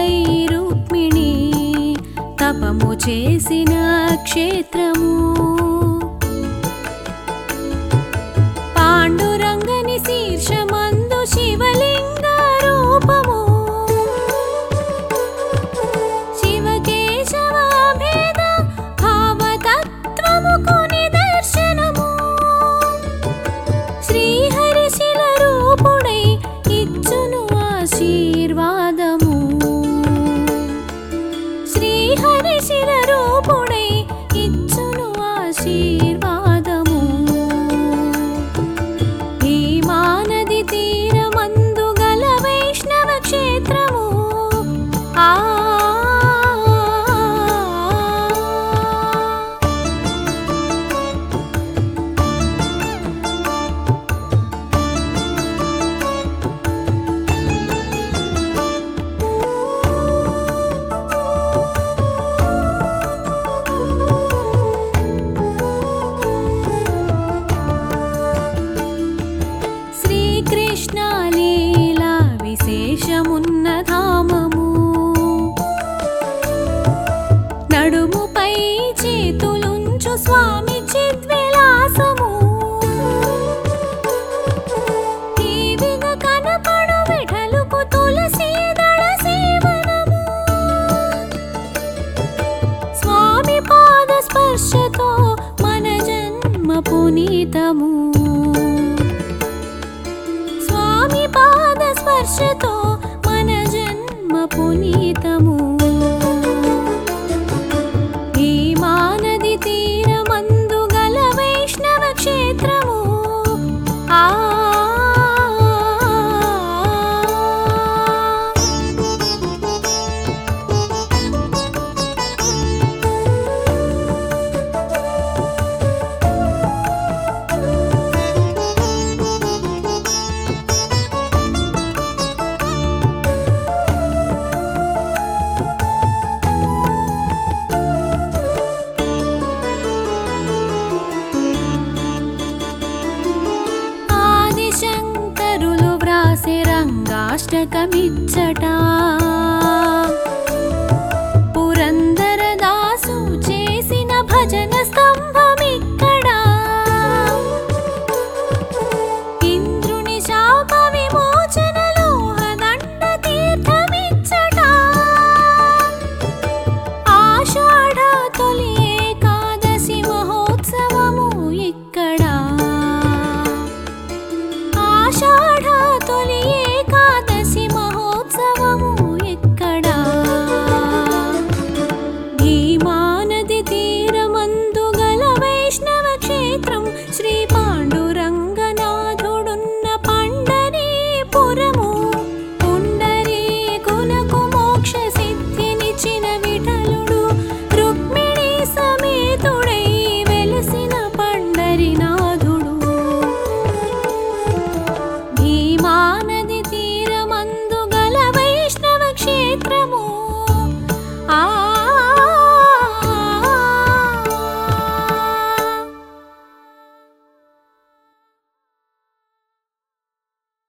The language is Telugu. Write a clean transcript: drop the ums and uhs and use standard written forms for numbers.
రుక్మిణి తపము చేసిన క్షేత్రము. పాండురంగని శీర్షమందు శివలింగ రూపము. శివకేశవ భేద భావతత్వముకు నిదర్శనము. శ్రీహరిశిల రూపుడై ఇచ్చును ఆశీర్వాదము. శ్రీహరిశిల రూపుడై ఇచ్చును ఆశీర్వాదము. భీమానది తీరమందు గల వైష్ణవ క్షేత్రము. ఆ శ్రీకృష్ణ లీలా విశేషమున్న ధామము. నడుముపై చేతులుంచు స్వామి చిద్విలాసము. టీవిగా కనపడు విఠలుకు తులసి దళ సేవనము. స్వామి పాద స్పర్శతో మన జన్మ పునీతము. స్వామి పాద స్పర్శతో మన జన్మ పునీతము. భీమానది తీరమందు గల వైష్ణవ క్షేత్రము. ఆ ఆదిశంకరులు వ్రాసే రంగాష్టకమిచ్చట.